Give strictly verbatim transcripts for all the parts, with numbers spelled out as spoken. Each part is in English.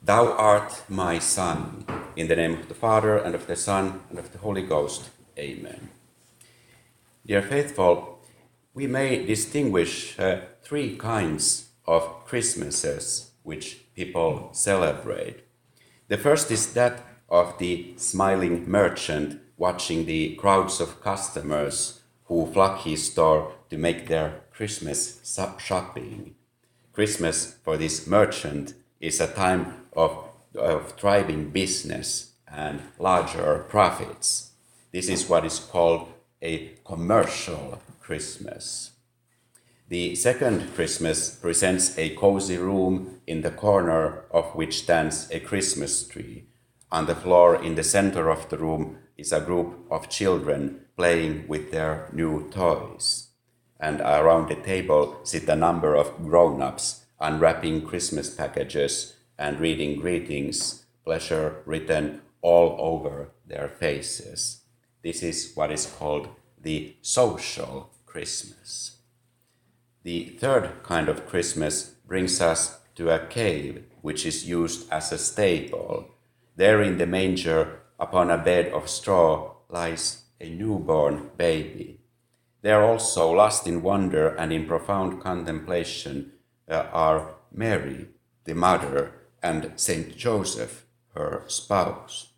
Thou art my Son, in the name of the Father, and of the Son, and of the Holy Ghost. Amen. Dear faithful, we may distinguish uh, three kinds of Christmases which people celebrate. The first is that of the smiling merchant watching the crowds of customers who flock his store to make their Christmas shopping. Christmas for this merchant is a time of, of thriving business and larger profits. This is what is called a commercial Christmas. The second Christmas presents a cozy room in the corner of which stands a Christmas tree. On the floor in the center of the room is a group of children playing with their new toys. And around the table sit a number of grown-ups unwrapping Christmas packages and reading greetings, pleasure written all over their faces. This is what is called the social Christmas. The third kind of Christmas brings us to a cave, which is used as a stable. There in the manger, upon a bed of straw, lies a newborn baby. There also, lost in wonder and in profound contemplation, uh, are Mary, the mother, and Saint Joseph, her spouse.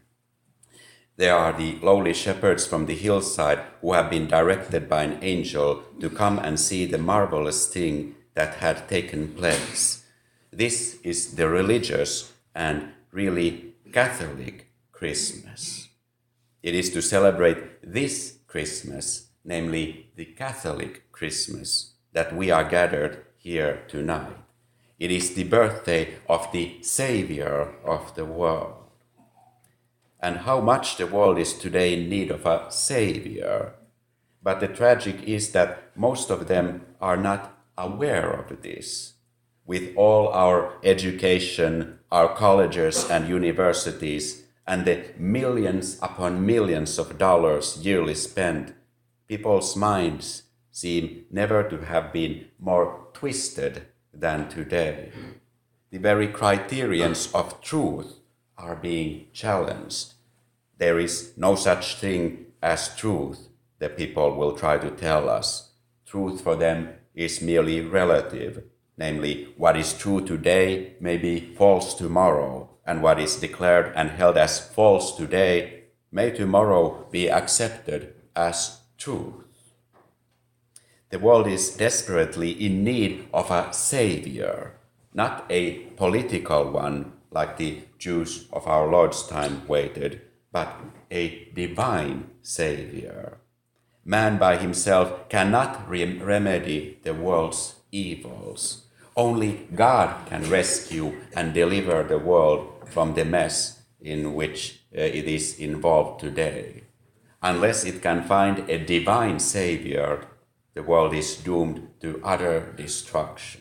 There are the lowly shepherds from the hillside who have been directed by an angel to come and see the marvelous thing that had taken place. This is the religious and really Catholic Christmas. It is to celebrate this Christmas, namely the Catholic Christmas, that we are gathered here tonight. It is the birthday of the Savior of the world. And how much the world is today in need of a Savior. But the tragic is that most of them are not aware of this. With all our education, our colleges and universities, and the millions upon millions of dollars yearly spent, people's minds seem never to have been more twisted than today. The very criterions of truth are being challenged. There is no such thing as truth, the people will try to tell us. Truth for them is merely relative, namely, what is true today may be false tomorrow, and what is declared and held as false today may tomorrow be accepted as truth. The world is desperately in need of a savior, not a political one like the Jews of our Lord's time waited, but a divine savior. Man by himself cannot re- remedy the world's evils. Only God can rescue and deliver the world from the mess in which uh, it is involved today. Unless it can find a divine savior, the world is doomed to utter destruction.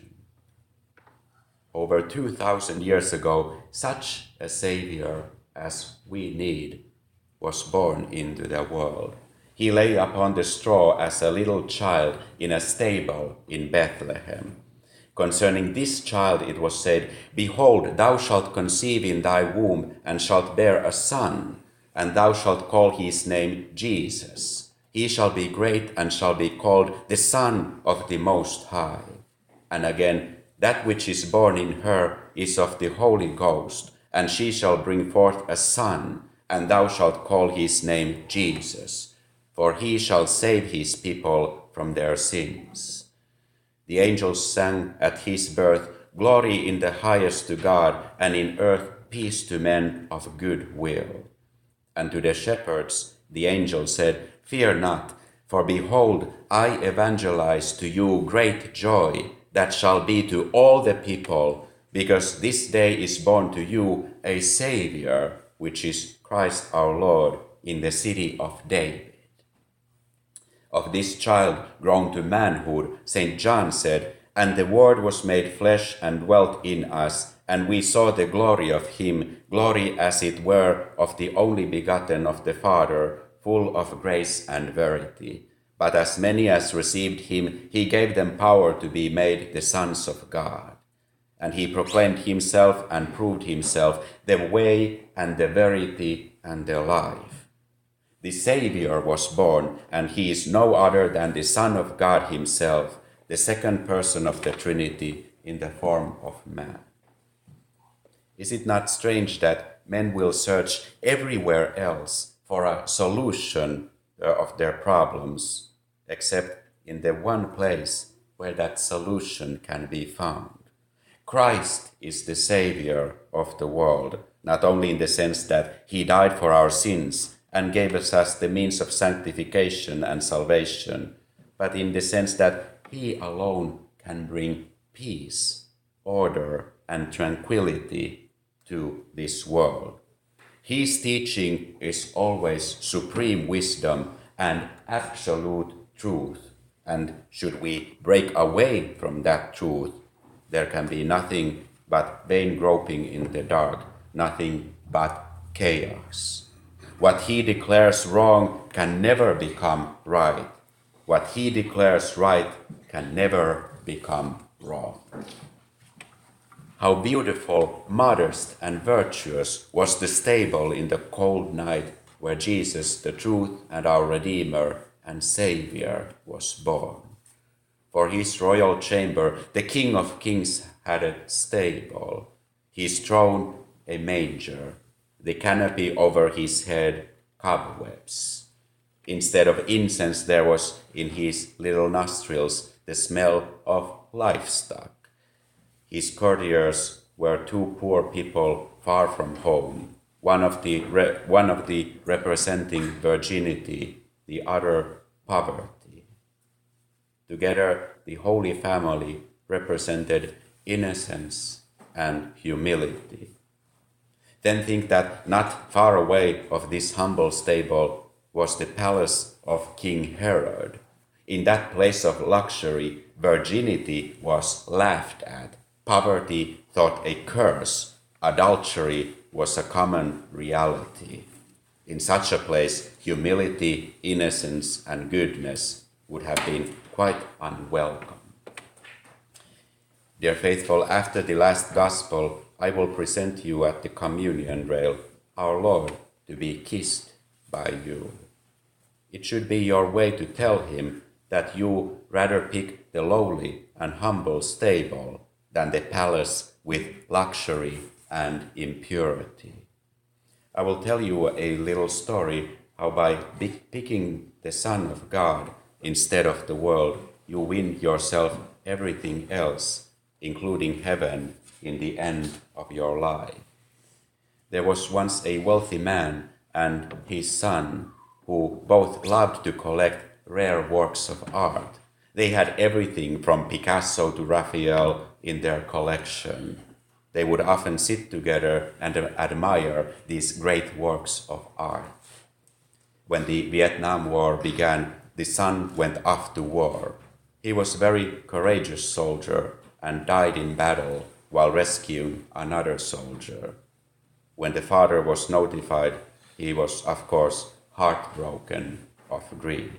Over two thousand years ago, such a savior as we need was born into the world. He lay upon the straw as a little child in a stable in Bethlehem. Concerning this child it was said, Behold, thou shalt conceive in thy womb, and shalt bear a son, and thou shalt call his name Jesus. He shall be great, and shall be called the Son of the Most High. And again, that which is born in her is of the Holy Ghost, and she shall bring forth a son, and thou shalt call his name Jesus, for he shall save his people from their sins. The angels sang at his birth, Glory in the highest to God, and in earth peace to men of good will. And to the shepherds the angel said, Fear not, for behold, I evangelize to you great joy, that shall be to all the people, because this day is born to you a Savior, which is Christ our Lord, in the city of David. Of this child grown to manhood, Saint John said, And the Word was made flesh and dwelt in us, and we saw the glory of him, glory as it were of the only begotten of the Father, full of grace and verity. But as many as received him, he gave them power to be made the sons of God. and he proclaimed himself and proved himself the way and the verity and the life. The Savior was born, and he is no other than the Son of God himself, the second person of the Trinity in the form of man. Is it not strange that men will search everywhere else for a solution of their problems, except in the one place where that solution can be found? Christ is the Savior of the world, not only in the sense that he died for our sins and gave us as the means of sanctification and salvation, but in the sense that he alone can bring peace, order, and tranquility to this world. His teaching is always supreme wisdom and absolute truth, and should we break away from that truth, there can be nothing but vain groping in the dark, nothing but chaos. What he declares wrong can never become right. What he declares right can never become wrong. How beautiful, modest, and virtuous was the stable in the cold night where Jesus, the truth and our Redeemer and Savior, was born. For his royal chamber, the King of Kings had a stable, his throne a manger, the canopy over his head cobwebs. Instead of incense, there was in his little nostrils the smell of livestock. His courtiers were two poor people far from home, one of the, re- one of the representing virginity, the other poverty. Together, the Holy Family represented innocence and humility. Then think that not far away of this humble stable was the palace of King Herod. In that place of luxury, virginity was laughed at, poverty thought a curse, adultery was a common reality. In such a place, humility, innocence, and goodness would have been quite unwelcome. Dear faithful, after the last gospel, I will present you at the communion rail, our Lord, to be kissed by you. It should be your way to tell him that you rather pick the lowly and humble stable than the palace with luxury and impurity. I will tell you a little story how by picking the Son of God instead of the world, you win yourself everything else, including heaven, in the end of your life. There was once a wealthy man and his son who both loved to collect rare works of art. They had everything from Picasso to Raphael in their collection. They would often sit together and admire these great works of art. When the Vietnam War began, the son went off to war. He was a very courageous soldier and died in battle while rescuing another soldier. When the father was notified, he was, of course, heartbroken of grief.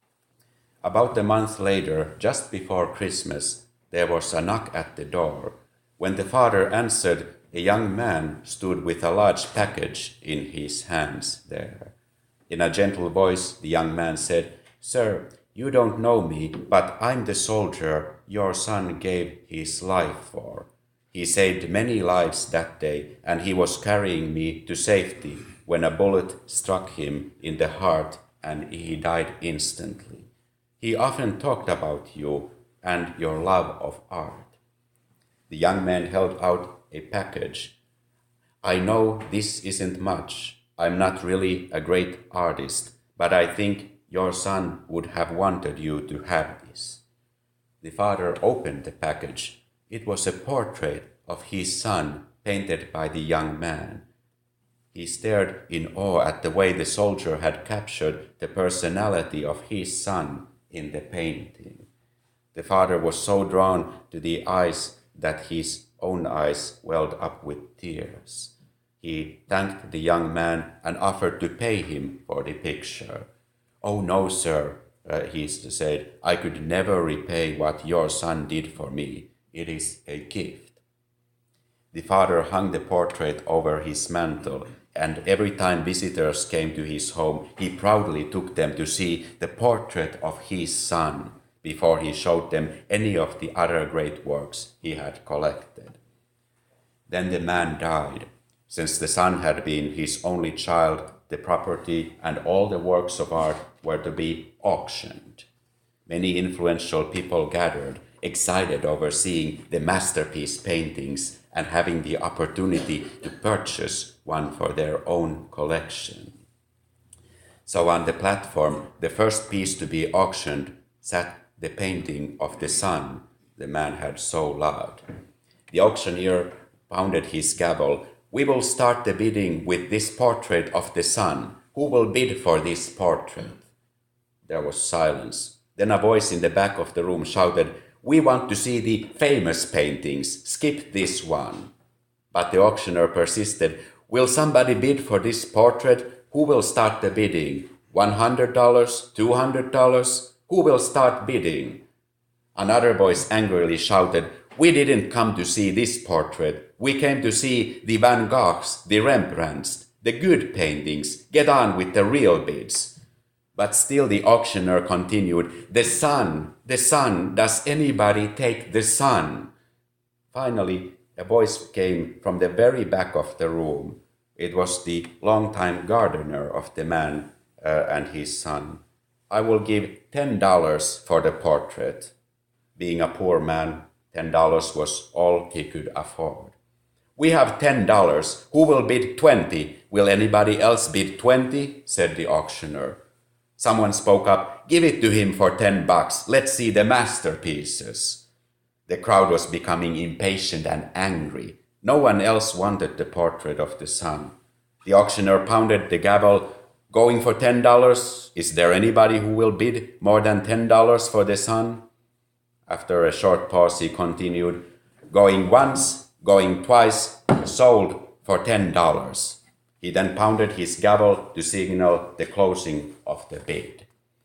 About a month later, just before Christmas, there was a knock at the door. When the father answered, a young man stood with a large package in his hands there. In a gentle voice, the young man said, "Sir, you don't know me, but I'm the soldier your son gave his life for. He saved many lives that day, and he was carrying me to safety when a bullet struck him in the heart and he died instantly. He often talked about you and your love of art." The young man held out a package. "I know this isn't much. I'm not really a great artist, but I think your son would have wanted you to have this." The father opened the package. It was a portrait of his son painted by the young man. He stared in awe at the way the soldier had captured the personality of his son in the painting. The father was so drawn to the eyes that his own eyes welled up with tears. He thanked the young man and offered to pay him for the picture. "Oh no, sir," uh, he said, "I could never repay what your son did for me. It is a gift." The father hung the portrait over his mantle, and every time visitors came to his home, he proudly took them to see the portrait of his son before he showed them any of the other great works he had collected. Then the man died. Since the son had been his only child, the property and all the works of art were to be auctioned. Many influential people gathered, excited over seeing the masterpiece paintings and having the opportunity to purchase one for their own collection. So on the platform, the first piece to be auctioned sat the painting of the son the man had so loved. The auctioneer pounded his gavel. "We will start the bidding with this portrait of the son. Who will bid for this portrait?" There was silence. Then a voice in the back of the room shouted, "We want to see the famous paintings. Skip this one." But the auctioneer persisted. "Will somebody bid for this portrait? Who will start the bidding? one hundred dollars? two hundred dollars? Who will start bidding?" Another voice angrily shouted, "We didn't come to see this portrait. We came to see the Van Goghs, the Rembrandts, the good paintings. Get on with the real bids." But still the auctioneer continued, "The sun, the sun, does anybody take the sun?" Finally, a voice came from the very back of the room. It was the longtime gardener of the man uh, and his son. "I will give ten dollars for the portrait." Being a poor man, ten dollars was all he could afford. "We have ten dollars. Who will bid twenty? Will anybody else bid twenty? Said the auctioneer. Someone spoke up, "Give it to him for ten bucks. Let's see the masterpieces." The crowd was becoming impatient and angry. No one else wanted the portrait of the son. The auctioneer pounded the gavel. "Going for ten dollars? Is there anybody who will bid more than ten dollars for the son?" After a short pause, he continued, "Going once, going twice, sold for ten dollars. He then pounded his gavel to signal the closing of the bid.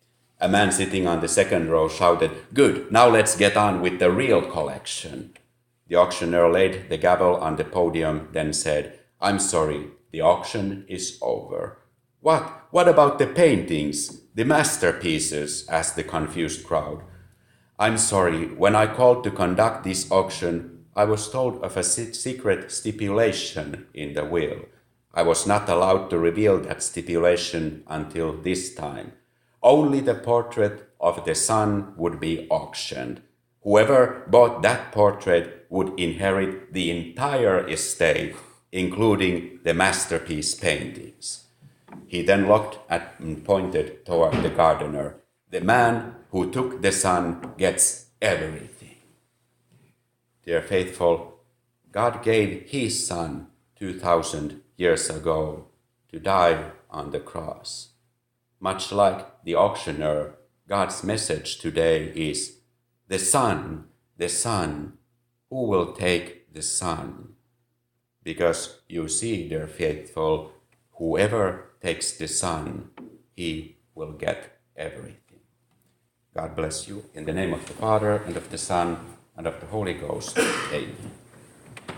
A man sitting on the second row shouted, "Good, now let's get on with the real collection." The auctioneer laid the gavel on the podium, then said, "I'm sorry, the auction is over." "What? What about the paintings, the masterpieces?" asked the confused crowd. "I'm sorry, when I called to conduct this auction, I was told of a secret stipulation in the will. I was not allowed to reveal that stipulation until this time. Only the portrait of the son would be auctioned. Whoever bought that portrait would inherit the entire estate, including the masterpiece paintings." He then looked at and pointed toward the gardener. "The man who took the son gets everything." Dear faithful, God gave his son two thousand years ago to die on the cross. Much like the auctioneer, God's message today is, the son, the son, who will take the son? Because you see, dear faithful, whoever takes the son, he will get everything. God bless you. In the name of the Father, and of the Son, and of the Holy Ghost. Amen.